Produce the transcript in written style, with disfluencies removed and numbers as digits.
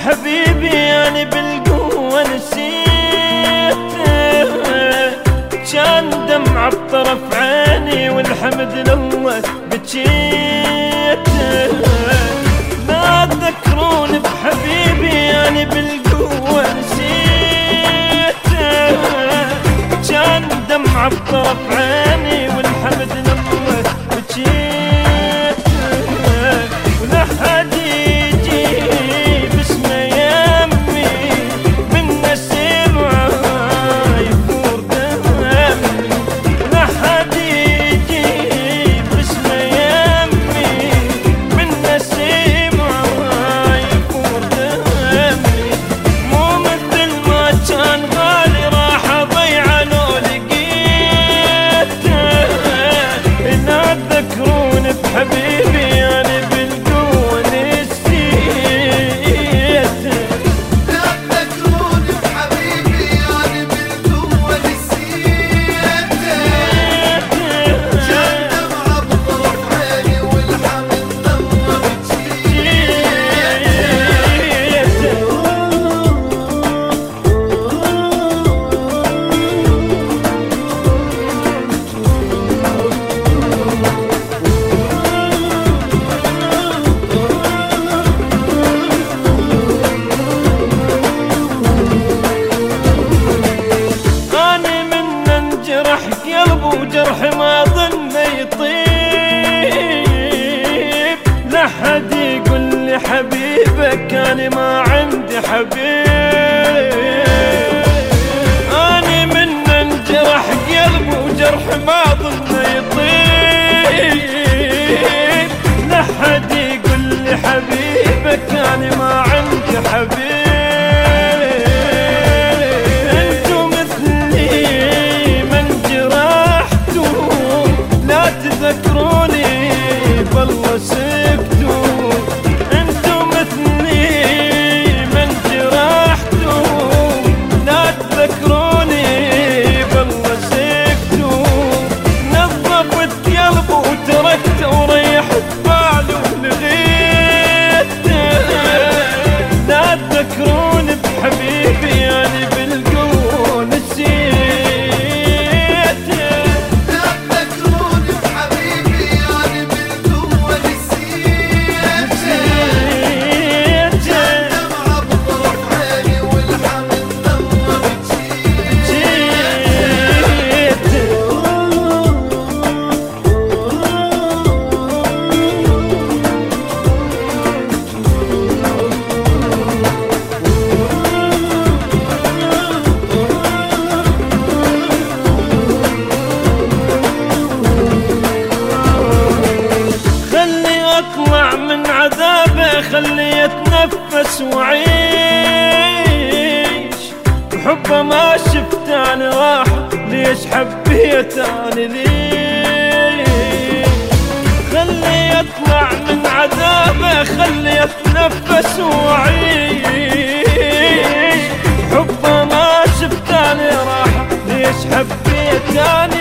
بحبيبي يعني بالقوة نسيته، كان دمعة بطرف عيني والحمد لله بجيته. ما تذكرون بحبيبي يعني بالقوة نسيته، كان دمعة بطرف عيني والحمد لله بجيته. ولا حد يجي باسمه يمي من نسيمه يفور دمي، ولا حد يجي باسمه يمي من نسيمه يفور دمي. مو مثل ما كان غالي راح اضيعه لو لقيته. لا تذكرون بحبيبي يعني بالقوة نسيته. لا تذكرون بحبيبي يعني بالقوة نسيته، كان دمعة بطرف عيني والحمد لله قلب وجرح ما ظن يطيب. لا حد يقول لي حبيبك أنا ما عندي حبيب. أنا من انجرح قلب وجرح ما ظن يطيب. لا حد يقول لي حبيبك أنا ما عندي حبيب. تذكروني بالله سكتوا، انتو مثلي من جرحتوا. لا تذكروني بالله سكتوا، نظفت قلبه وتركته وريحت باله ولغيته. لا تذكروني بحبيبي يعني بالقوة نسيته. خلي اتنفس وعيش، بحبه ما شفت انا راحة ليش حبيت انا ليش. خلي اطلع من عذابه خلي اتنفس وعيش، بحبه ما شفت انا راحة ليش حبيت انا